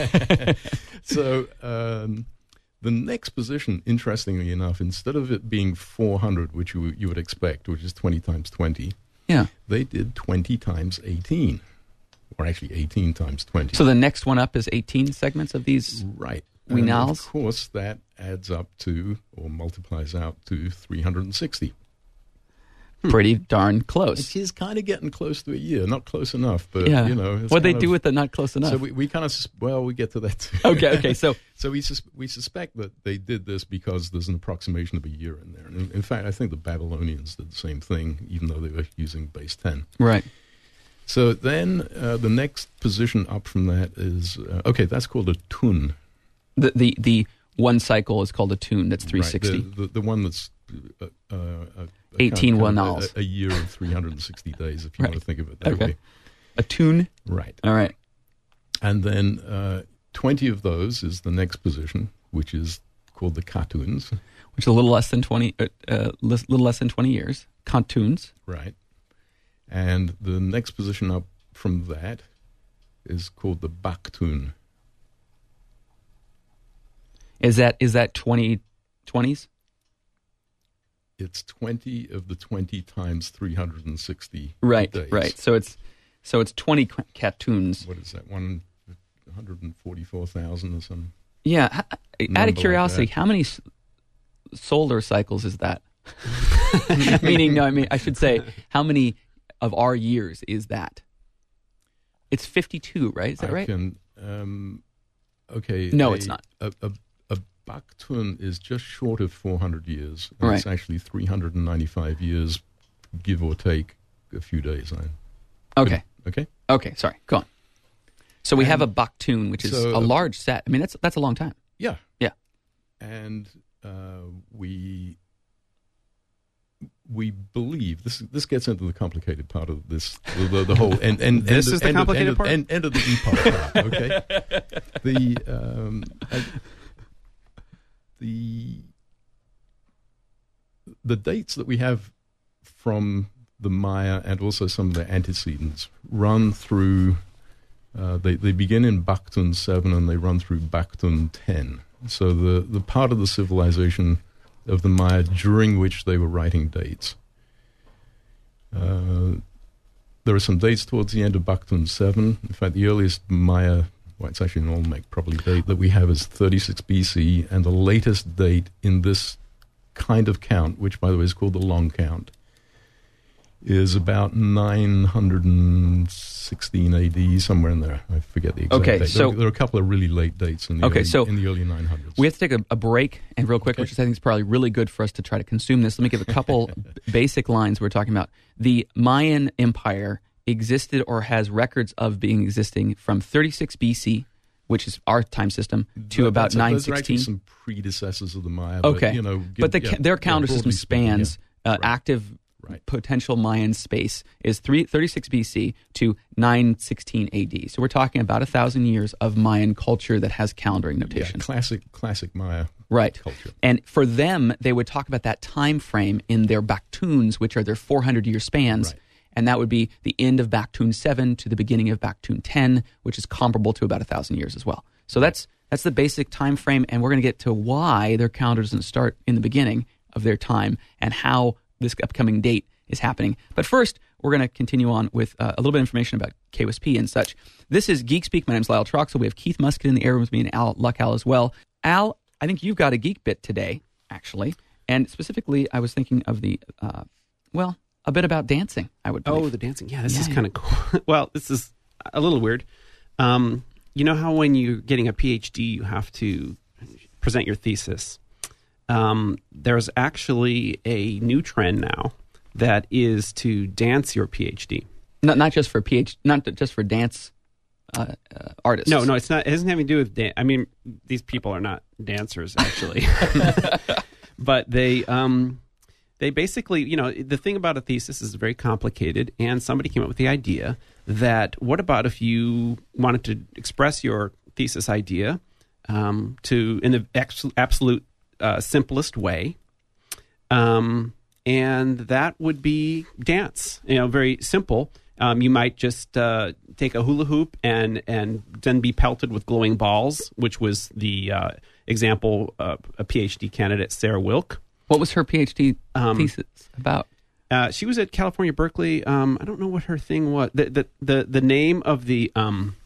So um, the next position, interestingly enough, instead of it being four hundred, which you, you would expect, which is twenty times twenty,
Yeah.
they did twenty times eighteen, or actually eighteen times twenty.
So the next one up is eighteen segments of these.
right.
We
And
now's?
Of course, that adds up to, or multiplies out to three hundred sixty.
Pretty darn
Which
close.
is kind of getting close to a year. Not close enough, but,
Yeah.
you know. it's
What they
kind
do
of-
with the not close enough.
So we, we kind of, sus- well, we get to that too.
okay. Okay. So
So we sus- we suspect that they did this because there's an approximation of a year in there. And in, in fact, I think the Babylonians did the same thing, even though they were using base ten.
right.
So then uh, the next position up from that is, uh, okay, that's called a tun.
The the the one cycle is called a tune. That's three sixty.
Right, the, the, the one that's uh, uh, uh,
eighteen
kind of
winals.
A, a year of three hundred sixty days, if you
Right.
want to think of it that
Okay.
way.
A tune.
Right.
All right.
And then uh, twenty of those is the next position, which is called the katuns.
Which is a little less than twenty. Uh, uh, less, little less than twenty years. Cantunes.
Right. And the next position up from that is called the baktun.
Is that is that twenty twenties?
It's twenty of the twenty times three hundred sixty
Right.
days.
Right. So it's so it's twenty ca- cartoons.
What is that? One hundred forty-four thousand or something?
Yeah. h- Out
Number
of curiosity,
like that.
how many s- solar cycles is that? Meaning, no, I mean, I should say, how many of our years is that? It's fifty-two, right? Is that
I
right?
Can, um, okay.
No,
a-
it's not.
A, a, a baktun is just short of four hundred years. And It's
Right.
actually three hundred ninety-five years, give or take a few days. I,
Okay.
Okay.
Okay. Sorry. Go on. So we
And
have a Baktun, which is
so-
a large set. I mean, that's that's a long time.
Yeah.
Yeah.
And uh, we we believe this. This gets into the complicated part of this. The, the, the whole and and
This
end
is
of,
the
end of-
complicated
end of,
part?
End, end of the epoch part. Okay. The um, I- the the dates that we have from the Maya and also some of the antecedents run through. Uh, they they begin in Baktun seven and they run through Baktun ten. So the the part of the civilization of the Maya during which they were writing dates. Uh, there are some dates towards the end of Baktun seven. In fact, the earliest Maya, well, it's actually an Olmec probably date that we have is thirty-six B C, and the latest date in this kind of count, which by the way is called the long count, is about nine hundred sixteen A D, somewhere in there. I forget the exact
Okay,
date.
so-
there, there are a couple of really late dates in the,
Okay,
early,
so
in the early nine hundreds.
We have to take a, a break, and real quick,
Okay.
which is, I think is probably really good for us to try to consume this. Let me give a couple b- basic lines we're talking about. The Mayan Empire existed or has records of being existing from thirty-six B C, which is our time system, to
Th-
about
that's-
nine
Those are actually
sixteen.
some predecessors of the Maya.
Okay,
but, you know,
but the,
give-
ca-
yeah,
their
yeah,
calendar system
broadly speaking, yeah.
spans uh,
Right.
active
Right.
potential Mayan space is three, thirty-six B C to nine sixteen A D. So we're talking about a thousand years of Mayan culture that has calendaring
Yeah,
notation.
classic, classic Maya
Right.
culture.
And for them, they would talk about that time frame in their Baktuns, which are their four hundred year spans.
Right.
And that would be the end of Baktun seven to the beginning of Baktun ten, which is comparable to about one thousand years as well. So that's that's the basic time frame, and we're going to get to why their calendar doesn't start in the beginning of their time and how this upcoming date is happening. But first, we're going to continue on with uh, a little bit of information about K O S P and such. This is Geek Speak. My name's Lyle Troxel. We have Keith Musket in the air with me and Al Luckow as well. Al, I think you've got a geek bit today, actually. And specifically, I was thinking of the, uh, well, a bit about dancing, I would believe.
Oh, the dancing. Yeah, this
Yeah,
is
yeah.
kind of cool. Well, this is a little weird. Um, you know how when you're getting a P H D, you have to present your thesis? Um, there's actually a new trend now that is to dance your P H D.
Not not just for PhD, not just for dance uh, uh, artists.
No, no, it's not. It doesn't have anything to do with dance. I mean, these people are not dancers, actually. But they um, they basically, you know, the thing about a thesis is very complicated, and somebody came up with the idea that what about if you wanted to express your thesis idea um, to in the ex- absolute uh, simplest way, um, and that would be dance. You know, very simple. Um, you might just uh, take a hula hoop and and then be pelted with glowing balls, which was the uh, example of a PhD candidate, Sarah Wilk.
What was her PhD
Um,
thesis about?
Uh, she was at California, Berkeley. Um, I don't know what her thing was. The the the, the name of the um,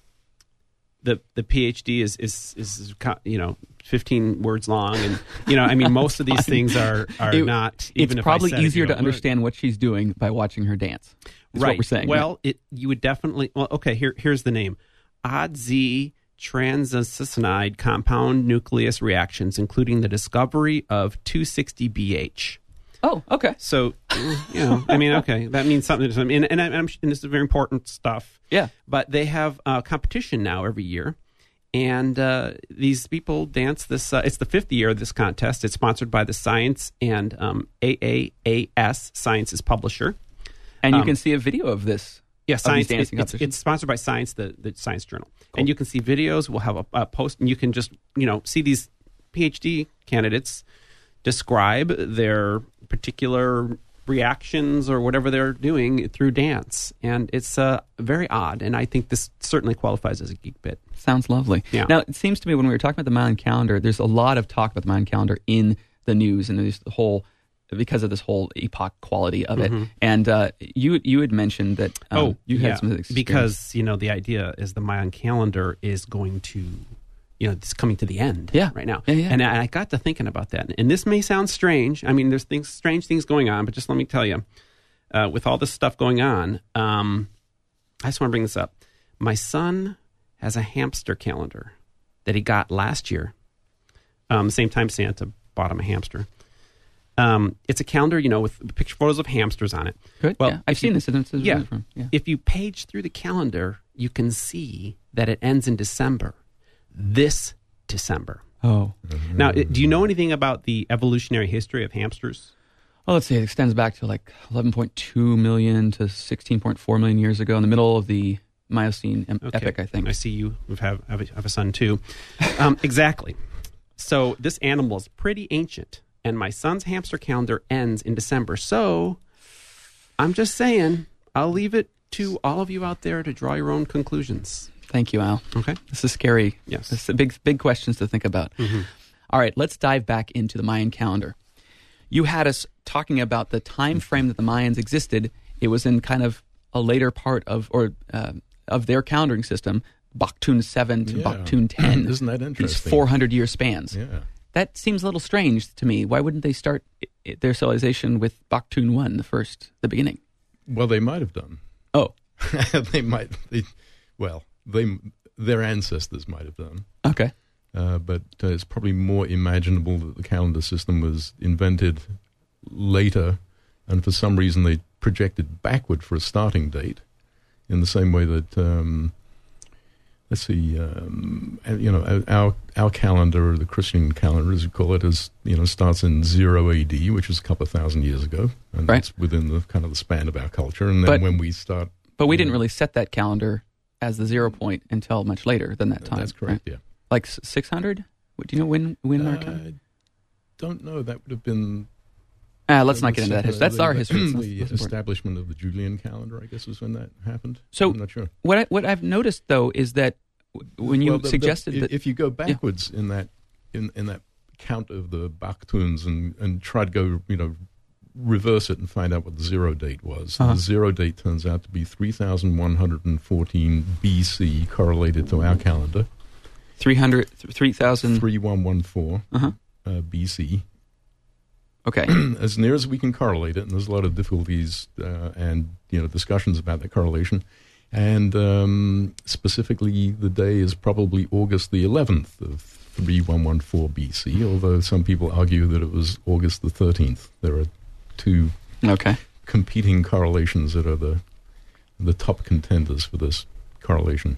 the the PhD is is is you know fifteen words long, and you know I mean most of these things are are
It-
not. Even
It's
if I
probably
said it, you
easier to
don't learn.
understand what she's doing by watching her dance. Is
Right.
what we're saying.
Well, it you would definitely. Well, okay. Here here's the name: Odd Z transacinide compound nucleus reactions, including the discovery of two sixty B H.
Oh, okay.
So, you know, I mean, okay, that means something to some, and, and, I'm, and this is very important stuff.
Yeah.
But they have a competition now every year, and uh, these people dance this. Uh, it's the fifth year of this contest. It's sponsored by the Science and um, A A A S Sciences publisher.
And you
Um,
can see a video of this.
Yeah,
of these
Science.
dancing
It's, it's,
competitions.
it's sponsored by Science, the, the Science Journal, and you can see videos. We'll have a, a post, and you can just you know see these PhD candidates describe their particular reactions or whatever they're doing through dance, and it's uh, very odd. And I think this certainly qualifies as a geek bit.
Sounds lovely.
Yeah.
Now, it seems to me when we were talking about the Mayan calendar, there's a lot of talk about the Mayan calendar in the news, and there's the whole because of this whole epoch quality of it. And uh, you you had mentioned that um,
oh,
you had
yeah,
some experience.
because you know the idea is the Mayan calendar is going to, you know, it's coming to the end
Yeah.
right now.
Yeah, yeah.
And I, I got to thinking about that, and this may sound strange. I mean, there's things, strange things going on, but just let me tell you, uh, with all this stuff going on, um, I just want to bring this up. My son has a hamster calendar that he got last year. Um, the same time Santa bought him a hamster. Um, it's a calendar, you know, with picture photos of hamsters on it.
Good.
Well,
yeah. I've
if you-
seen this. This is
yeah.
really from, yeah.
If you page through the calendar, you can see that it ends in December. This December.
Oh.
Now, i- do you know anything about the evolutionary history of hamsters?
Well, let's see. It extends back to like eleven point two million to sixteen point four million years ago in the middle of the Miocene em-
Okay.
epoch, I think.
I see you have have a, have a son too. Um, exactly. So this animal is pretty ancient, and my son's hamster calendar ends in December. So I'm just saying, I'll leave it to all of you out there to draw your own conclusions.
Thank you, Al.
Okay.
This is scary.
Yes.
This is big, big questions to think about.
Mm-hmm.
All right, let's dive back into the Mayan calendar. You had us talking about the time frame that the Mayans existed. It was in kind of a later part of or uh, of their calendaring system, Baktun seven to
Yeah.
Baktun ten.
Isn't that
These
interesting?
four hundred year spans.
Yeah.
That seems a little strange to me. Why wouldn't they start i- i- their civilization with Baktun one, the first, the beginning?
Well, they might have done.
Oh,
they might. They, well, they their ancestors might have done.
okay.
Uh, but uh, it's probably more imaginable that the calendar system was invented later, and for some reason they projected backward for a starting date, in the same way that, um, let's see, um, uh, you know, our our calendar, or the Christian calendar, as we call it, is you know starts in zero A D, which is a couple of thousand years ago, and
Right.
that's within the kind of the span of our culture. And then
But-
when we start,
But we
Yeah.
didn't really set that calendar as the zero point until much later than that time.
that's correct,
right?
yeah.
Like six hundred? Do you know when when our calendar?
I don't know. That would have been.
Ah, let's not get into that history. That's
the-
our history. It's not-
The
that's important.
establishment of the Julian calendar, I guess, was when that happened.
So-
I'm not sure.
What I, what I've noticed though is that w- when you
Well, the- the-
suggested
i-
that
if you go backwards in that in in that count of the Baktuns and and try to go, you know, reverse it and find out what the zero date was.
Uh-huh.
The zero date turns out to be three thousand one hundred fourteen B C, correlated to our calendar.
three hundred, three thousand.
three one one four
Uh-huh.
uh, B C.
Okay.
As near as we can correlate it, and there's a lot of difficulties uh, and you know discussions about the correlation. And um, specifically, the day is probably August the eleventh of three one one four B C, although some people argue that it was August the thirteenth. There are two
Okay.
competing correlations that are the the top contenders for this correlation.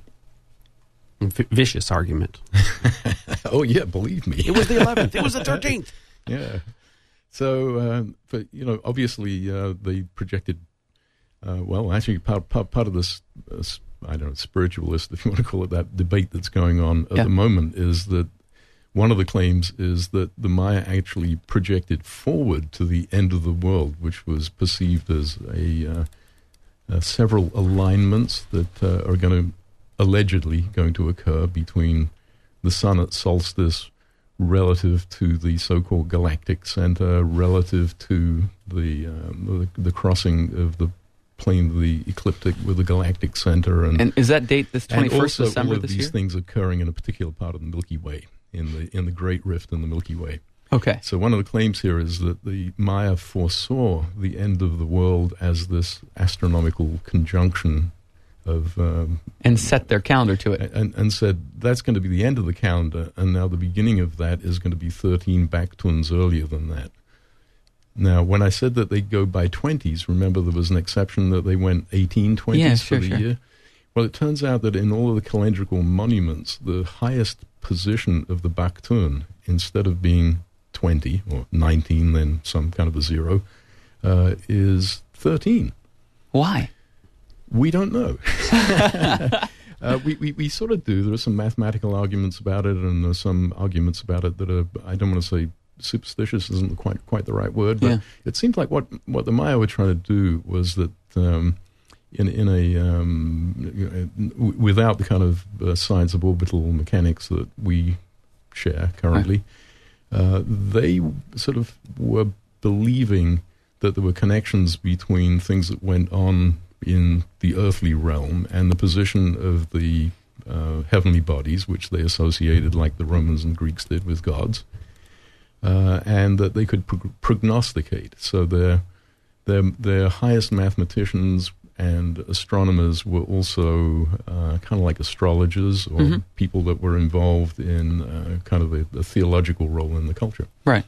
V- vicious argument.
Oh, yeah, believe me.
It was the eleventh. It was the thirteenth.
Yeah. So, uh, but you know, obviously, uh, they projected. Uh, well, actually, part part, part of this, uh, I don't know, spiritualist, if you want to call it that, debate that's going on at
Yeah.
the moment is that one of the claims is that the Maya actually projected forward to the end of the world, which was perceived as a uh, uh, several alignments that uh, are going to allegedly going to occur between the sun at solstice relative to the so-called galactic center, relative to the um, the, the crossing of the plane of the ecliptic with the galactic center, and
And is that date this
and
twenty-first
also
December
all of
this
these
year?
things occurring in a particular part of the Milky Way, in the in the Great Rift in the Milky Way.
Okay.
So one of the claims here is that the Maya foresaw the end of the world as this astronomical conjunction of um,
And set their calendar to it.
and, and said that's going to be the end of the calendar, and now the beginning of that is going to be thirteen Baktuns earlier than that. Now, when I said that they go by twenties, remember there was an exception that they went eighteen twenties
Yeah,
for
sure,
the
sure.
year? Well, it turns out that in all of the calendrical monuments, the highest position of the Baktun, instead of being twenty or nineteen, then some kind of a zero, uh, is thirteen.
Why?
We don't know. uh, we, we, we sort of do. There are some mathematical arguments about it, and there's some arguments about it that are, I don't want to say superstitious isn't quite quite the right word, but
Yeah.
it seems like what, what the Maya were trying to do was that um, in, in a, um, you know, w- without the kind of uh, science of orbital mechanics that we share currently, uh, they sort of were believing that there were connections between things that went on in the earthly realm and the position of the uh, heavenly bodies, which they associated, like the Romans and Greeks did, with gods, uh, and that they could prog- prognosticate. So their, their their highest mathematicians and astronomers were also uh, kind of like astrologers or
Mhm.
people that were involved in uh, kind of a, a theological role in the culture.
Right.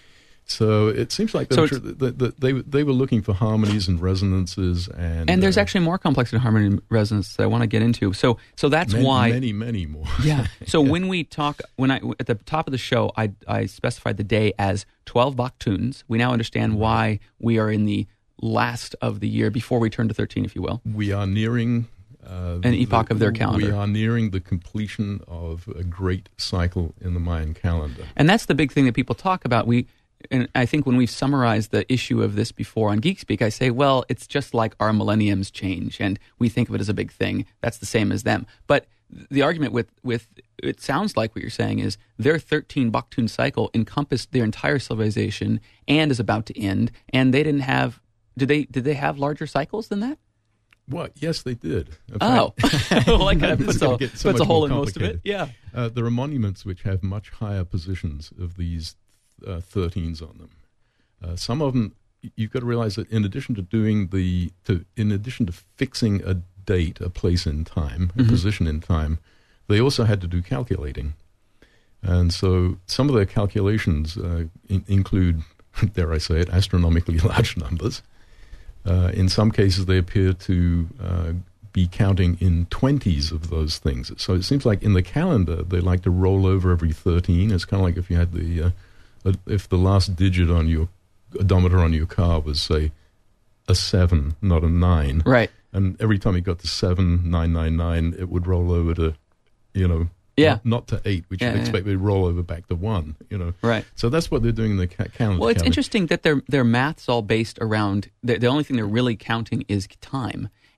So it seems like
So
they,
it's-
that that they they were looking for harmonies and resonances, and
And there's
uh,
actually more complex in harmony and resonance that I want to get into. So, so that's
many,
why.
many many more.
Yeah. So when we talk, when I at the top of the show, I I specified the day as twelve Baktuns. We now understand why we are in the last of the year before we turn to thirteen, if you will.
We are nearing uh,
An epoch of their calendar.
We are nearing the completion of a great cycle in the Mayan calendar.
And that's the big thing that people talk about. We, and I think when we've summarized the issue of this before on Geek Speak, I say, well, it's just like our millenniums change, and we think of it as a big thing. That's the same as them. But the argument with, with it sounds like what you're saying is their thirteen Baktun cycle encompassed their entire civilization and is about to end, and they didn't have. Did they? Did they have larger cycles than that?
What? Yes, they did. In
Oh,
fact-
well, that kind of
It's
puts
gonna
a,
get so
puts a
much
hole
more
in most of it.
complicated.
Yeah.
Uh, there are monuments which have much higher positions of these uh, thirteens on them. Uh, some of them, you've got to realize that in addition to doing the, to in addition to fixing a date, a place in time, a
Mhm.
position in time, they also had to do calculating. And so some of their calculations uh, in, include, dare I say it, astronomically large numbers. Uh, in some cases, they appear to uh, be counting in twenties of those things. So it seems like in the calendar, they like to roll over every thirteen. It's kind of like if you had the, uh, uh, if the last digit on your odometer on your car was, say, a seven, not a nine.
Right.
And every time it got to seven, nine, nine, nine, it would roll over to, you know,
Yeah.
not, not to eight, which
Yeah,
you'd
yeah.
expect would roll over back to one, you know.
Right.
So that's what they're doing in the ca- calendar.
Well, it's
calendar.
interesting that their their math's all based around the, the only thing they're really counting is time,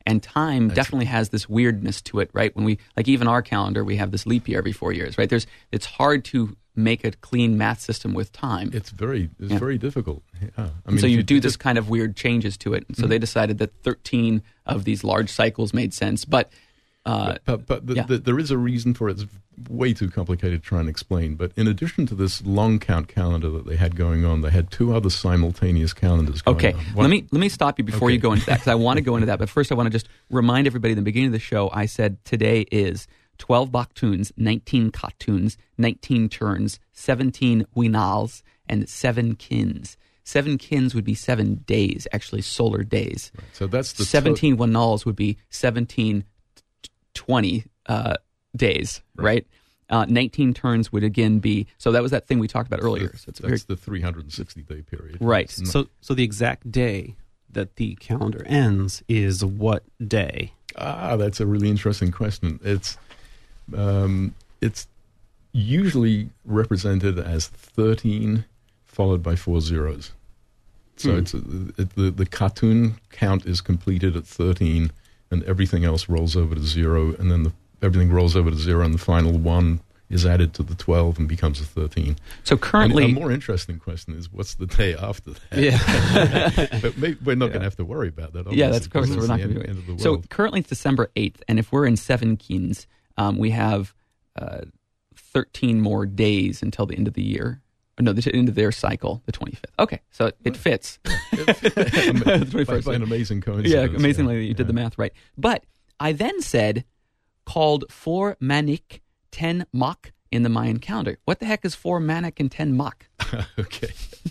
And time definitely has this weirdness to it, right? When we, like even our calendar, we have this leap year every four years, right? There's, it's hard to make a clean math system with time.
It's very, it's
Yeah.
very difficult. Yeah. I
And so
if
you do this
just-
kind of weird changes to it. And so they decided that thirteen of these large cycles made sense. But uh,
But, but the,
yeah.
the, there is a reason for it. It's way too complicated to try and explain. But in addition to this long count calendar that they had going on, they had two other simultaneous calendars going
Okay,
on.
let
One-
me let me stop you before
Okay.
you go into that because I want to go into that. But first, I want to just remind everybody in the beginning of the show. I said today is twelve Baktuns, nineteen Katuns, nineteen turns, seventeen Winals, and seven Kins. Seven Kins would be seven days, actually solar days.
So that's the to-
seventeen Winals would be seventeen twenty uh, days, right? Uh, nineteen turns would again be so. That was that thing we talked about earlier. So it's very
that's the three hundred sixty day period.
Right.
It's not-
So, so the exact day that the calendar ends is what day?
Ah, that's a really interesting question. It's um, it's usually represented as thirteen followed by four zeros. So
Hmm.
it's it, the the cartoon count is completed at thirteen, and everything else rolls over to zero, and then the, everything rolls over to zero, and the final one is added to the twelve and becomes a thirteen.
so currently.
And a more interesting question is, what's the day after that?
Yeah.
But maybe we're not going to have to worry about that.
Yeah,
obviously,
that's of course
because
we're
it's
not
the
going to
end,
do
end of the
it. So
world.
currently it's December eighth, and if we're in seven Kins, um, we have uh, thirteen more days until the end of the year. Or no, the end of their cycle, the twenty-fifth. Okay, so it, it fits.
by,
twenty-first.
by an amazing coincidence.
Yeah, amazingly you did
yeah.
the math right. But I then said called four Manik, ten Mach in the Mayan calendar. What the heck is four Manik and ten Mach?
Okay.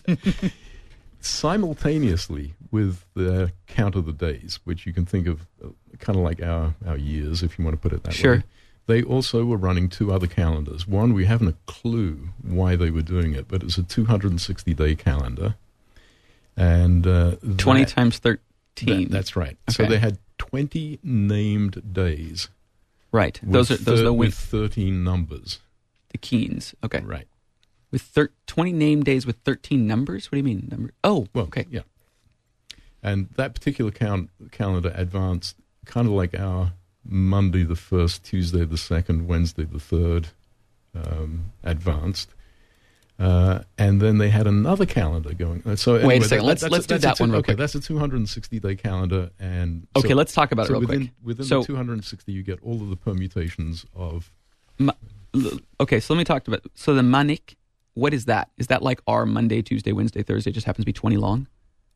Simultaneously with the count of the days, which you can think of uh, kind of like our, our years, if you want to put it that
Sure.
way, they also were running two other calendars. One, we haven't a clue why they were doing it, but it's a two hundred sixty day calendar. And uh,
twenty
that-
times thirteen.
that- that's right. So
Okay.
they had twenty named days.
right.
with
Those are those are
thir-
the win-
with thirteen numbers.
the Keens. Okay.
Right.
With thir- twenty name days with thirteen numbers. What do you mean number? Oh,
Well,
okay.
yeah. And that particular count, calendar advanced kind of like our Monday the first, Tuesday the second, Wednesday the third um, advanced. Uh, and then they had another calendar going. Uh, So anyway,
a second. Let's-
that's
let's
a,
do
that's
that
a two,
one real
okay,
quick.
that's a two hundred sixty day calendar. And
Okay,
so-
let's talk about it
so
real
within,
quick.
Within
So-
the two hundred sixty, you get all of the permutations of.
Ma- l- okay, so let me talk about so the Manik. What is that? Is that like our Monday, Tuesday, Wednesday, Thursday? Just happens to be twenty long.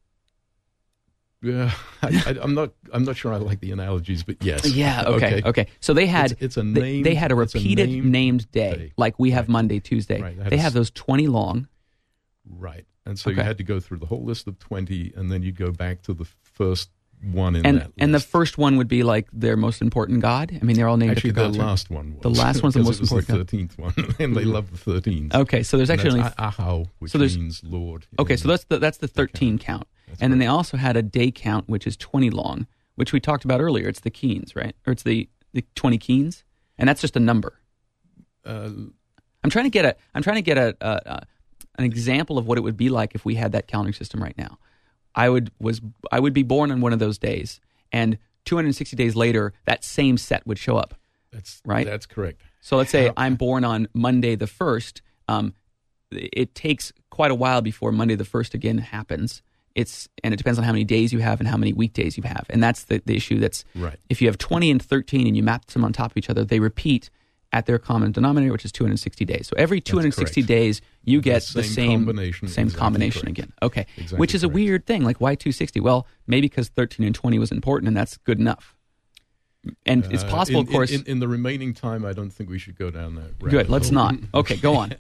Yeah, I, I, I'm not. I'm not sure I like the analogies, but yes.
Yeah. Okay. Okay. So they had
It's, it's a
they,
named.
they had a
it's
repeated
named,
named day,
day.
like we have
Right.
Monday, Tuesday.
Right, they had
They
a
have
s-
those twenty long.
Right, and so
Okay.
you had to go through the whole list of twenty, and then you'd go back to the first one in
And
that.
and the
list.
first one would be like their most important god. I mean, they're all named
actually
after
the
gods. right?
last one was
The last one's the
because
most
it was the
important.
thirteenth one, and they love the thirteenth.
Okay, so there's
And
actually
that's
only
Ah- Ahau, which
so there's-
means Lord.
okay.
in-
So that's the that's the thirteen count,
That's
and then
right.
they also had a day count which is twenty long, which we talked about earlier. It's the Keens, right? Or it's the the twenty Keens, and that's just a number.
uh,
I'm trying to get a I'm trying to get a, a, a an example of what it would be like if we had that calendar system right now. I would was I would be born on one of those days, and two hundred sixty days later, that same set would show up.
that's
Right?
That's correct.
So let's say
How-
I'm born on Monday the first. Um, it takes quite a while before Monday the first again happens. It's and it depends on how many days you have and how many weekdays you have, and that's the, the issue. That's
Right.
if you have twenty and thirteen and you map them on top of each other, they repeat at their common denominator, which is two hundred sixty days. So every two hundred sixty
correct.
days, you get
The
the
same
same
combination,
same
exactly
combination
correct.
again. Okay,
Exactly
which is a
correct.
weird thing. Like why two hundred sixty? Well, maybe because thirteen and twenty was important, and that's good enough. And it's
Uh,
possible,
in,
of course.
In, in, in the remaining time, I don't think we should go down that route.
good. Let's not. Okay, go on.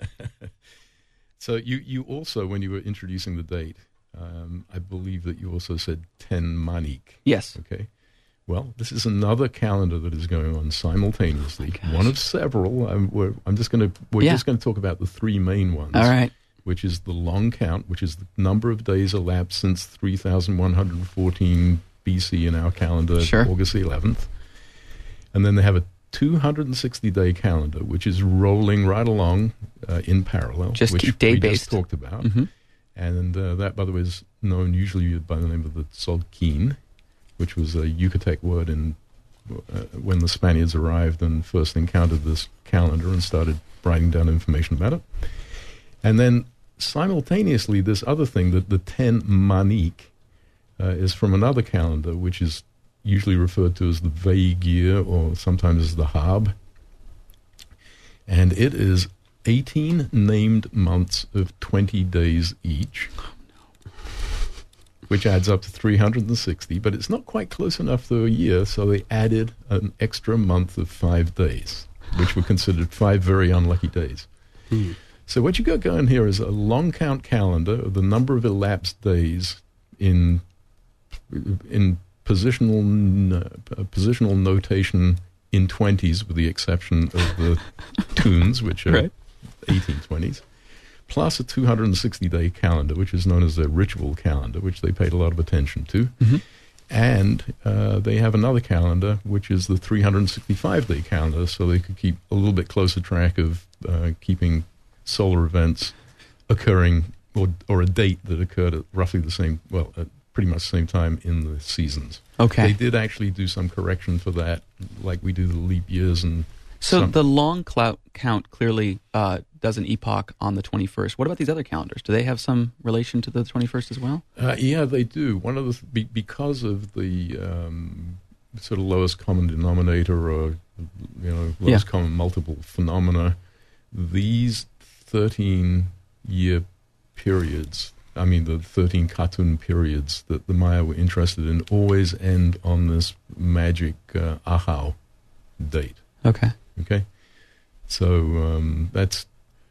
So you, you also, when you were introducing the date, um, I believe that you also said ten Manik.
Yes.
Okay. Well, this is another calendar that is going on simultaneously.
gosh.
One of several. I'm, we're, I'm just going to. We're
Yeah.
just going to talk about the three main ones.
All right.
Which is the long count, which is the number of days elapsed since three thousand one hundred fourteen B C in our calendar,
Sure.
August the eleventh. And then they have a two hundred sixty day calendar, which is rolling right along uh, in parallel,
Just
which
day
we
based.
just talked about.
hmm
And uh, that, by the way, is known usually by the name of the Tzolk'in. which was a Yucatec word in uh, when the Spaniards arrived and first encountered this calendar and started writing down information about it. And then simultaneously, this other thing, that the ten Manique, uh, is from another calendar, which is usually referred to as the Veigir or sometimes as the Hab. And it is eighteen named months of twenty days each, which adds up to three hundred sixty, but it's not quite close enough to a year, so they added an extra month of five days, which were considered five very unlucky days.
Hmm.
So what you got going here is a long count calendar of the number of elapsed days in in positional uh, positional notation in twenties, with the exception of the tunes, which are
Right.
eighteen twenties, plus a two hundred sixty day calendar, which is known as their ritual calendar, which they paid a lot of attention to.
Mm-hmm.
And uh, they have another calendar, which is the three hundred sixty-five day calendar, so they could keep a little bit closer track of uh, keeping solar events occurring, or, or a date that occurred at roughly the same, well, at pretty much the same time in the seasons.
Okay.
They did actually do some correction for that, like we do the leap years and
So
some-
the long clout count clearly uh, does an epoch on the twenty-first. What about these other calendars? Do they have some relation to the twenty-first as well?
Uh, yeah, they do. One of the th- be, because of the um, sort of lowest common denominator, or you know, lowest
Yeah.
common multiple phenomena, these thirteen-year periods, I mean the thirteen Katun periods that the Maya were interested in, always end on this magic uh, Ahau date.
Okay.
Okay, so um, that's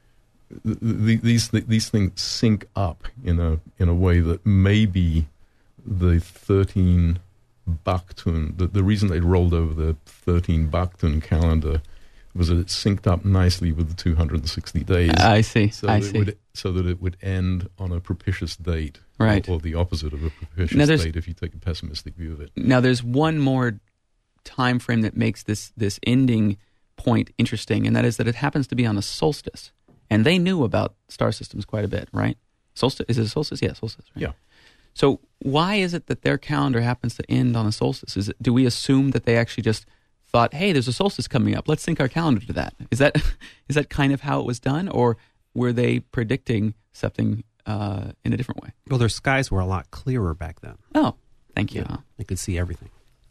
th- th- these th- these things sync up in a in a way that maybe the thirteen Baktun, the, the reason they rolled over the thirteen Baktun calendar was that it synced up nicely with the two hundred sixty days.
I see.
So
I
that it
see.
would, so that it would end on a propitious date,
Right.
or, or the opposite of a
Now
propitious
there's-
date if you take a pessimistic view of it.
Now, there's one more time frame that makes this this ending point interesting, and that is that it happens to be on a solstice. And they knew about star systems quite a bit, right? Solstice is it a solstice? Yeah, solstice. Right?
Yeah.
So why is it that their calendar happens to end on a solstice? Is it, do we assume that they actually just thought, "Hey, there's a solstice coming up. Let's sync our calendar to that"? Is that is that kind of how it was done, or were they predicting something uh, in a different way?
Well, their skies were a lot clearer back then.
Oh, thank you.
They could see everything.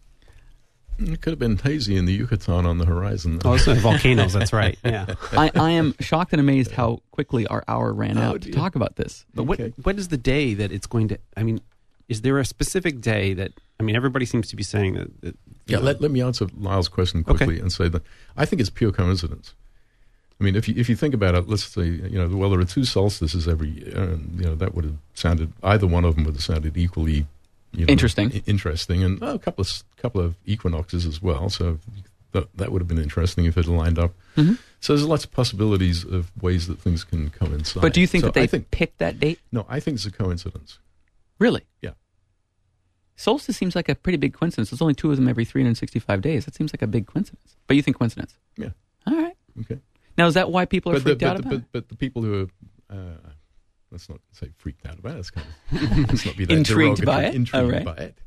It could have been hazy in the Yucatan on the horizon.
Oh, it's volcanoes. That's right. Yeah.
I, I am shocked and amazed how quickly our hour ran
Oh,
out to
dear.
talk about this.
But what
Okay.
what is the day that it's going to? I mean, is there a specific day that? I mean, everybody seems to be saying that. that
Yeah, let, let me answer Lyle's question quickly
Okay.
and say that I think it's pure coincidence. I mean, if you if you think about it, let's say, you know, well, there are two solstices every year, and, you know, that would have sounded, either one of them would have sounded equally, you know,
Interesting.
i- interesting, and oh, a couple of couple of equinoxes as well. So that that would have been interesting if it lined up.
Mm-hmm.
So there's lots of possibilities of ways that things can coincide.
But do you think
So
that they
I think,
picked that date?
no, I think it's a coincidence.
Really?
Yeah.
Solstice seems like a pretty big coincidence. There's only two of them every three hundred sixty-five days. That seems like a big coincidence. But you think coincidence?
Yeah.
All right.
Okay.
Now, is that why people are
But the,
freaked
but,
out
the,
about
but,
it?
but the people who are, uh, let's not say freaked out about it, let's, kind of, let's not be that
Intrigued by
derogatory,
it?
Intrigued
All right.
by it.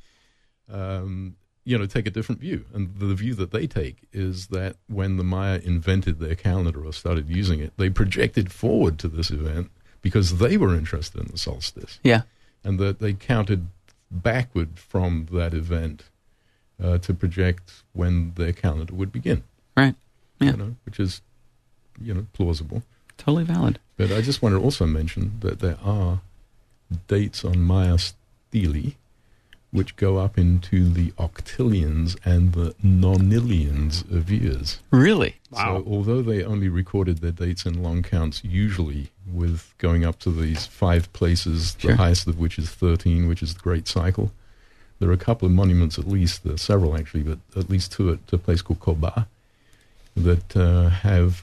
Um, you know, take a different view. And the view that they take is that when the Maya invented their calendar or started using it, they projected forward to this event because they were interested in the solstice.
Yeah.
And that they counted backward from that event uh, to project when their calendar would begin.
Right. Yeah.
You know, which is, you know, plausible.
Totally valid.
But I just want to also mention that there are dates on Maya stele which go up into the octillions and the nonillions of years.
Really?
Wow.
So although they only recorded their dates in long counts, usually with going up to these five places,
Sure.
the highest of which is thirteen, which is the Great Cycle, there are a couple of monuments at least, there are several actually, but at least two at a place called Koba, that uh, have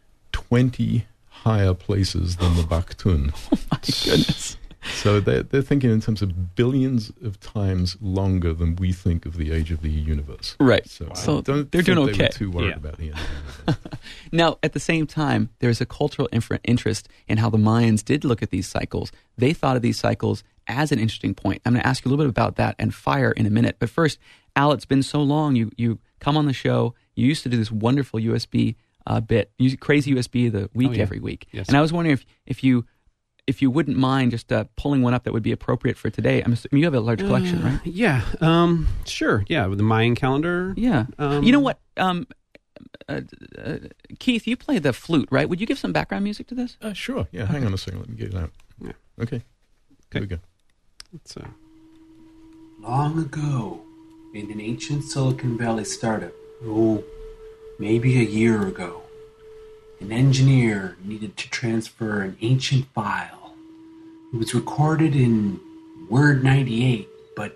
twenty higher places than the Baktun.
My goodness.
So they're, they're thinking in terms of billions of times longer than we think of the age of the universe.
Right.
So,
So
I don't
they're
think
doing
they
okay.
were too worried
Yeah.
about the end of the universe.
Now, at the same time, there's a cultural infer- interest in how the Mayans did look at these cycles. They thought of these cycles as an interesting point. I'm going to ask you a little bit about that and fire in a minute. But first, Al, it's been so long. You you come on the show. You used to do this wonderful U S B uh, bit, crazy U S B of the week
Oh, yeah.
every week.
Yes.
And I was wondering if, if you if you wouldn't mind just uh, pulling one up that would be appropriate for today. I'm assuming you have a large collection,
Uh,
right?
Yeah. Um, sure. Yeah. With the Mayan calendar.
Yeah.
Um,
you know what? Um, uh, uh, Keith, you play the flute, right? Would you give some background music to this?
Uh, sure. Yeah, hang on a second. Let me get it out.
Yeah.
Okay. Here we go.
It's, uh,
Long ago, in an ancient Silicon Valley startup, oh, maybe a year ago, an engineer needed to transfer an ancient file. It was recorded in Word ninety-eight, but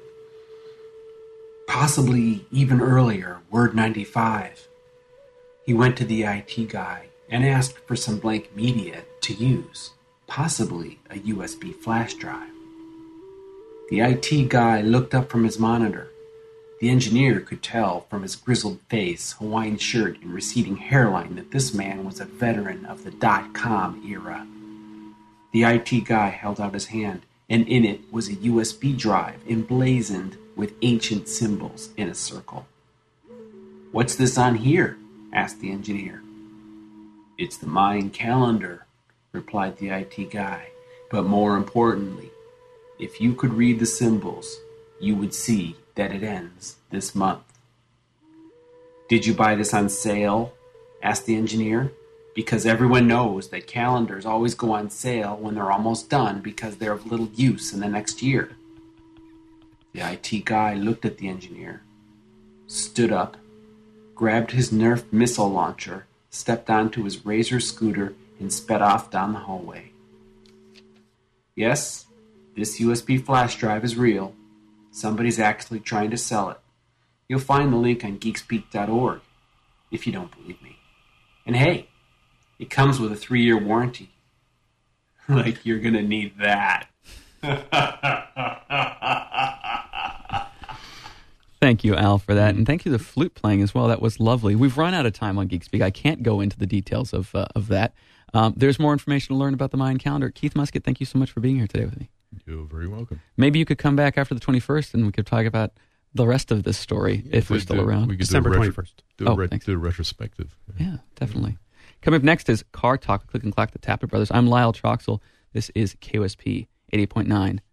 possibly even earlier, Word ninety-five. He went to the I T guy and asked for some blank media to use, possibly a U S B flash drive. The I T guy looked up from his monitor. The engineer could tell from his grizzled face, Hawaiian shirt, and receding hairline that this man was a veteran of the dot-com era. The I T guy held out his hand, and in it was a U S B drive emblazoned with ancient symbols in a circle. "What's this on here?" asked the engineer. "It's the Mayan calendar," replied the I T guy. "But more importantly, if you could read the symbols, you would see that it ends this month." "Did you buy this on sale?" asked the engineer. "Because everyone knows that calendars always go on sale when they're almost done because they're of little use in the next year." The I T guy looked at the engineer, stood up, grabbed his Nerf missile launcher, stepped onto his Razor scooter, and sped off down the hallway. "Yes, this U S B flash drive is real. Somebody's actually trying to sell it. You'll find the link on geekspeak dot org, if you don't believe me. And hey, it comes with a three-year warranty. Like you're gonna need that."
Thank you, Al, for that, and thank you to the flute playing as well. That was lovely. We've run out of time on GeekSpeak. I can't go into the details of uh, of that. Um, there's more information to learn about the Mayan calendar. Keith Muscat, thank you so much for being here today with me.
You're very welcome.
Maybe you could come back after the twenty-first, and we could talk about the rest of this story
Yeah,
if we're
we
still
do-
around.
We could
December
do a retro-
twenty-first.
Do a,
Oh,
ret-
thanks.
do a retrospective.
Yeah, definitely. Coming up next is Car Talk, Click and Clack, the Tapper Brothers. I'm Lyle Troxel. This is K O S P eighty-eight point nine